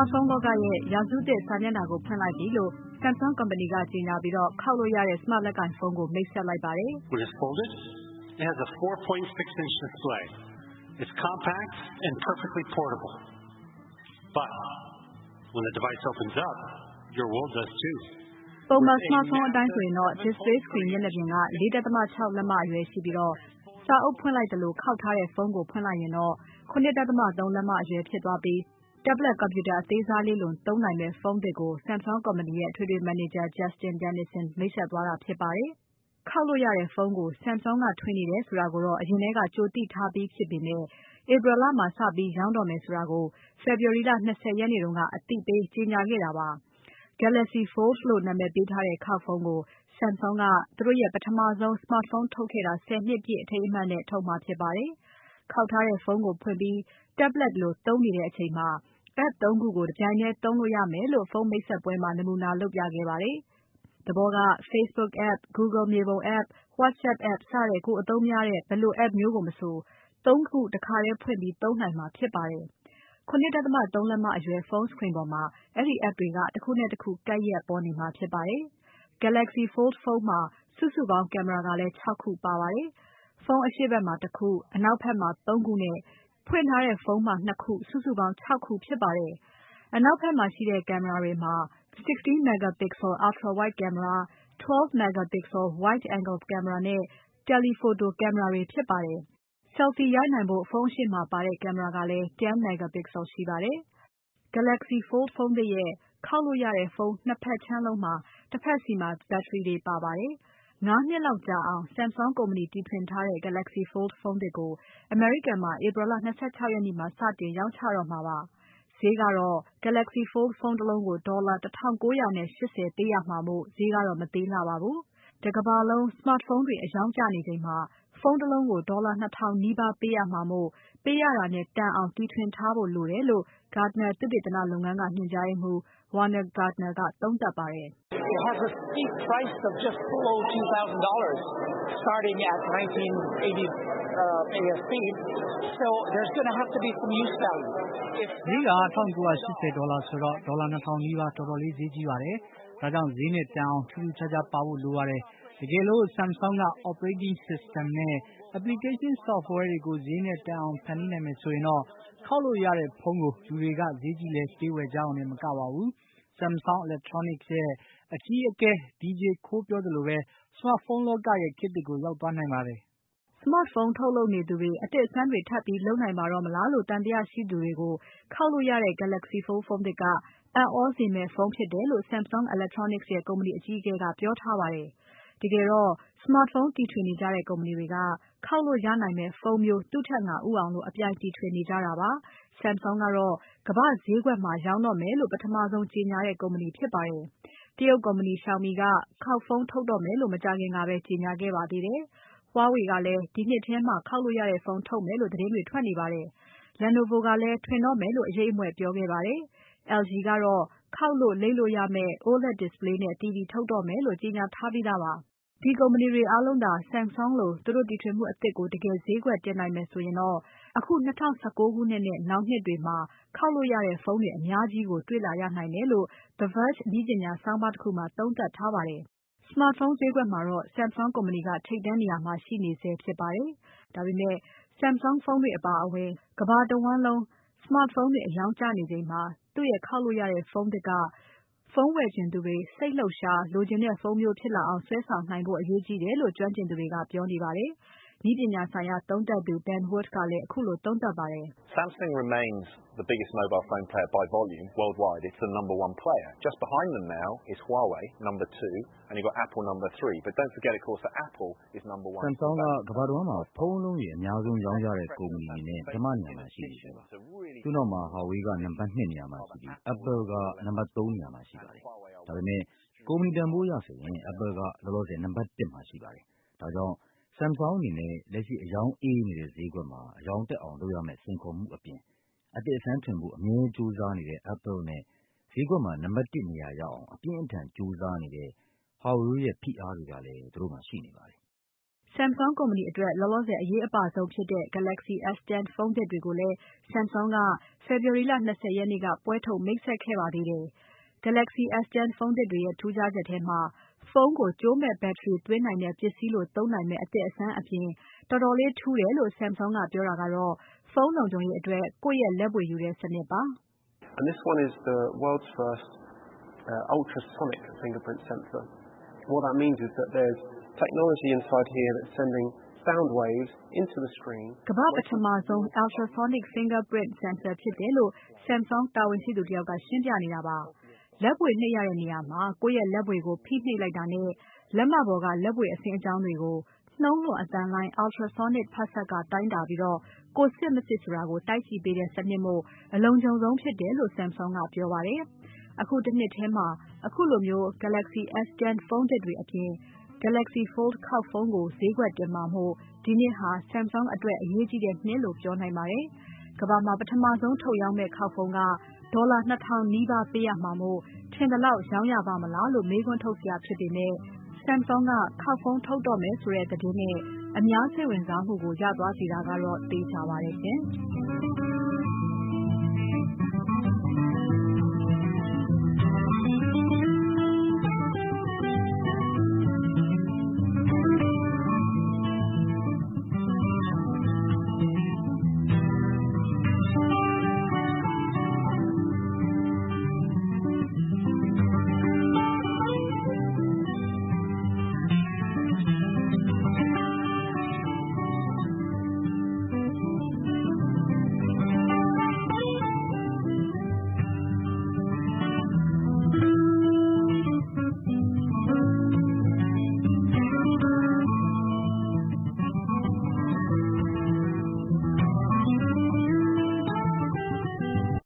smartphone လောကရဲ့ရာစုသစ်စာမျက်နှာကိုဖွင့်လိုက်ပြီလို့ Samsung ကုမ္ပဏီကကြေညာပြီးခေါက်လို့ရတဲ့ smart လက်ကိုင်ဖုန်းကိုမိတ်ဆက်လိုက်ပါတယ်။ When it's folded, it has a 4.6-inch display. It's compact and perfectly portable. But when the device opens up, your world does too. ပုံမှန် smartphone အတိုင်းဆိုရင်display screen မျက်နှာပြင်က 4.6 လက်မအရွယ်ရှိပြီးစာအုပ်ဖွင့်လိုက်သလိုခောက်ထားတဲ့ဖုန်းကိုဖွင့်လိုက်ရင်7.3 လက်မအရွယ်ဖြစ်သွားပြီး tablet ကွန်ပြူတာအသေးစားလေးလိုသုံးနိုင်မယ့်ဖုန်းသစ်ကို Samsung ကုမ္ပဏီရဲ့အထွေထွေမန်နေဂျာ Justin Dennison မိတ်ဆက်သွားတာဖြစ်ပါတယ်။ခောက်လို့ရတဲ့ဖုန်းကို Samsung ကထွင်နေတယ်ဆိုတာကိုအရင်ထဲကကြိုသိထားပြီးဖြစ်ပေမဲ့ April လမှာစပြီးရောင်းတော့မယ်ဆိုတာကို February လ 20 ရက်နေ့ကအသိပေးကြေညာခဲ့တာပါ။ Galaxy Fold လို့နာမည်ပေးထားတဲ့ခောက်ဖုန်းကို Samsung ကသူတို့ရဲ့ပထမဆုံး smartphone ထုတ်ခဲ့တာ 10 နှစ်ပြည့်အထိမ်းအမှတ်နဲ့ထုတ်မှာဖြစ်ပါတယ်။ခောက်ထားတဲ့ဖုန်းကိုဖွင့်ပြီး tablet လိုသုံးနေတဲ့အချိန်မှာ app 3 ခုကိုတပြိုင်တည်းသုံးလို့ရမယ်လို့ဖုန်းမိတ်ဆက်ပွဲမှာနမူနာလုပ်ပြခဲ့ပါတယ်။ သဘောက Facebook app, Google မြေပုံ app, WhatsApp app စတဲ့ကိုယ်အသုံးများတဲ့ဘယ်လို app မျိုးကိုမဆို 3 ခုတခါတည်းဖွင့်ပြီးသုံးနိုင်မှာဖြစ်ပါတယ်။ 7.3 လက်မအရွယ်ဖုန်း screen ပေါ်မှာအဲဒီ app တွေကတခုနဲ့တခုကပ်လျက်ပေါ်နေမှာဖြစ်ပါတယ်။ Galaxy Fold ဖုန်းမှာစုစုပေါင်းကင်မရာကလည်း 6 ခုပါပါတယ်။ ဖုန်းအရှေ့ဘက်မှာ 1 ခု၊ အနောက်ဘက်မှာ 3 ခုနဲ့ဖွင့်ထားတဲ့ဖုန်းမှာ 2 ခု စုစုပေါင်း 6 ခုဖြစ်ပါတယ်။ အနောက်ဘက်မှာရှိတဲ့ကင်မရာတွေမှာ 16 megapixel ultra wide camera, 12 megapixel wide angle camera နဲ့ telephoto camera တွေဖြစ်ပါတယ်။ Selfie ရိုက်နိုင်ဖို့ဖုန်းအရှေ့မှာပါတဲ့ကင်မရာကလည်း 10 megapixel ရှိပါတယ်။ Galaxy Fold ဖုန်းသစ်ရဲ့ခေါက်လို့ရတဲ့ဖုန်း ၂ ဖက်ခြမ်းလုံးမှာတဖက်စီမှာ ဘက်ထရီတွေပါပါတယ်။ 5 နှစ်လောက်ကြာအောင် Samsung ကုမ္ပဏီတီထွင်ထားတဲ့ Galaxy Fold ဖုန်းသစ်ကိုအမေရိကန်မှာ April လ 26 ရက်နေ့မှာစတင်ရောင်းချတော့မှာပါ။ ဈေးကတော့ Galaxy Fold ဖုန်းတလုံးကိုဒေါ်လာ $1,980 ပေးရမှာမို့ဈေးကတော့မသေးလှပါဘူး။ တကမ္ဘာလုံး smartphone တွေအရောင်းကျနေချိန်မှာ ဖုန်းတလုံးကိုဒေါ်လာ 2,000 နီးပါးပေးရမှာမို့ပေးရတာနဲ့တန်အောင်တီထွင်ထားဖို့လိုတယ်လို့ Gartner သုတေသနလုပ်ငန်းကညွှန်ကြားရေးမှူး Werner Gardner ကသုံးသပ်ပါတယ်။ It has a steep price of just below $2,000 starting at 1980 ASP. So there's going to have to be some use value. ဈေးက$1,980ဆိုတော့ဒေါ်လာ 2,000 နီးပါးတော်တော်လေးဈေးကြီးပါတယ်။ဒါကြောင့်ဈေးနဲ့တန်အောင်ထူးထူးခြားခြားပါဖို့လိုပါတယ်။တကယ်လို့ Samsung က operating system နဲ့ application software တွေကိုဈေးနဲ့တန်အောင်ဖန်တီးနိုင်မယ်ဆိုရင်ခေါက်လို့ရတဲ့ဖုန်းကိုလူတွေကဈေးကြီးလဲပေးဝယ်ကြရုံနဲ့မကပါဘူး။ Samsung Electronics ရဲ့အကြီးအကဲ DJ Koh ပြောသလိုပဲ smartphone လောကရဲ့ခေတ်သစ်ကိုရောက်သွားနိုင်ပါတယ်။ Smartphone ထုတ်လုပ်နေသူတွေအသစ်အဆန်းတွေထပ်ပြီးလုပ်နိုင်ပါတော့မလားလို့သံသယရှိသူတွေကိုခေါက်လို့ရတဲ့ Galaxy Fold ဖုန်းသစ်ကအံ့သြစေမယ့်ဖုန်းဖြစ်တယ်လို့ Samsung Electronics ရဲ့ကုမ္ပဏီအကြီးအကဲကပြောထားပါတယ်။ တကယ်တော့ smartphone တီထွင်နေကြတဲ့ကုမ္ပဏီတွေကခေါက်လို့ရနိုင်မယ့်ဖုန်းမျိုးသူ့ထက်ငါဦးအောင်အပြိုင်တီထွင်နေကြတာပါ။ Samsung ကတော့ကမ္ဘာ့ဈေးကွက်မှာရောင်းတော့မယ်လို့ပထမဆုံးကြေညာတဲ့ကုမ္ပဏီဖြစ်ပါတယ်။ တရုတ်ကုမ္ပဏီ Xiaomi ကခေါက်ဖုန်းထုတ်တော့မယ်လို့မကြာခင်ကပဲကြေညာခဲ့ပါသေးတယ်။ Huawei ကလည်းဒီနှစ်ထဲမှာခေါက်လို့ရတဲ့ဖုန်းထုတ်မယ်လို့သတင်းတွေထွက်နေပါတယ်။ Lenovo ကလည်းထွင်တော့မယ်လို့အရိပ်အမြွက်ပြောခဲ့ပါတယ်။ LG ကတော့ခေါက်လို့လိပ်လို့ရမယ့် OLED display နဲ့ TV ထုတ်တော့မယ်လို့ကြေညာထားပြီးသားပါ။ ဒီကုမ္ပဏီတွေအားလုံးသာ Samsung လိုသူတို့တီထွင်မှုအသစ်ကိုတကယ်ဈေးကွက်တင်နိုင်မယ်ဆိုရင်အခု 2019 ခုနှစ်နဲ့နောင်နှစ်တွေမှာခေါက်လို့ရတဲ့ဖုန်းတွေအများကြီးကိုတွေ့လာရနိုင်တယ်လို့ The Verge နည်းပညာဆောင်းပါးတခုမှာသုံးသပ်ထားပါတယ်။ Smartphone ဈေးကွက်မှာတော့ Samsung ကုမ္ပဏီကထိပ်တန်းနေရာမှာရှိနေဆဲဖြစ်ပါတယ်။ ဒါပေမဲ့ Samsung ဖုန်းတွေအပါအဝင်ကမ္ဘာတဝန်းလုံး Smartphone တွေအရောင်းကျနေချိန်မှာသူ့ရဲ့ခေါက်လို့ရတဲ့ဖုန်းသစ်ကဖုန်းဝယ်ချင်သူတွေစိတ်လှုပ်ရှားလိုချင်တဲ့ဖုန်းမျိုးဖြစ်လာအောင်ဆွဲဆောင်နိုင်ဖို့အရေးကြီးတယ်လို့ကျွမ်းကျင်သူတွေကပြောနေပါတယ်။ နည်းပညာဆိုင်ရာသုံးသပ်သူ Ben Wood ကလည်းခုလိုသုံးသပ်ပါတယ်။ Samsung remains the biggest mobile phone player by volume worldwide. It's the number 1 player. Just behind them now is Huawei, number 2, and you've got Apple number 3. But don't forget of course that Apple is number 1. Samsung ကကမ္ဘာတဝန်းမှာဖုန်းလုံးကြီးအများဆုံးရောင်းကြတဲ့ကုမ္ပဏီအနေနဲ့ပထမနေရာမှာရှိနေတယ်။သူ့နောက်မှာ Huawei ကနံပါတ် 2 နေရာမှာရှိပြီး Apple ကနံပါတ် 3 နေရာမှာရှိပါတယ်။ဒါပေမဲ့ကုမ္ပဏီတန်ဖိုးအရဆိုရင် Apple ကလောလောဆယ်နံပါတ် 1 မှာရှိပါတယ်။ဒါကြောင့် Samsung အနေနဲ့လက်ရှိအရောင်းအေးနေတဲ့ဈေးကွက်မှာအရောင်းတက်အောင်လုပ်ရမယ့်စိန်ခေါ်မှုအပြင်အသစ်အဆန်းထွင်ဖို့အမြဲကြိုးစားနေတဲ့ Apple နဲ့ဈေးကွက်မှာနံပါတ် 1 နေရာရအောင်အပြင်းအထန်ကြိုးစားနေတဲ့ Huawei ရဲ့ဖိအားတွေကလည်းသူတို့မှာရှိနေပါတယ်။ Samsung ကုမ္ပဏီအတွက်လောလောဆယ်အရေးအပါဆုံးဖြစ်တဲ့ Galaxy S10 ဖုန်းသစ်တွေကိုလည်း Samsung က February လ 20 ရက်နေ့ကပွဲထုတ်မိတ်ဆက်ခဲ့ပါသေးတယ်။ Galaxy S10 ဖုန်းသစ်တွေရဲ့ထူးခြားချက်ထဲမှာ ဖုန်းကိုကြိုးမဲ့ဘက်ထရီသွင်းနိုင်တဲ့ပစ္စည်းလိုသုံးနိုင်မယ့်အသစ်အဆန်းအပြင်တော်တော်လေးထူးတယ်လို့ Samsung ကပြောတာကတော့ ဖုန်းလုံခြုံရေးအတွက်ကိုယ့်ရဲ့လက်ဗွေယူတဲ့စနစ်ပါ။ And this one is the world's first ultrasonic fingerprint sensor. What that means is that there's technology inside here that's sending sound waves into the screen. ကမ္ဘာပထမဆုံး ultrasonic fingerprint sensor ဖြစ်တယ်လို့ Samsung တာဝန်ရှိသူတယောက်ကရှင်းပြနေတာပါ။လက်ဗွေနှိပ်ရတဲ့နေရာမှာကိုယ့်ရဲ့လက်ဗွေကိုဖိနှိပ်လိုက်တာနဲ့လက်မပေါ်ကလက်ဗွေအဆင်းအကြောင်းတွေကိုနှုန်းလွှင့်အသံလှိုင်း ultrasonic ဖာစက်ကတိုင်းတာပြီးကိုယ်စစ်မစစ်ဆိုတာကိုတိုက်ကြည့်ပေးတဲ့စနစ်မို့အလုံခြုံဆုံးဖြစ်တယ်လို့ Samsung ကပြောပါတယ်။အခုတစ်နှစ်ထဲမှာအခုလိုမျိုး Galaxy S10 ဖုန်းသစ်တွေအပြင် Galaxy Fold ခေါက်ဖုန်းကိုဈေးကွက်တင်မှာမို့ဒီနှစ်ဟာ Samsung အတွက်အရေးကြီးတဲ့နှစ်လို့ပြောနိုင်ပါတယ်။ကမ္ဘာမှာပထမဆုံးထုတ်ရောင်းမယ့်ခေါက်ဖုန်းကဒေါ်လာ 2000 နီးပါးပေးရမှာမို့ထင်သလောက်ရောင်းရပါမလားလို့မေးခွန်းထုတ်စရာဖြစ်ပေမဲ့ Samsung ကခေါက်ဖုန်းထုတ်တော့မယ်ဆိုတဲ့သတင်းနဲ့အများစိတ်ဝင်စားမှုကိုရသွားစေတာကတော့သေချာပါတယ်ရှင်။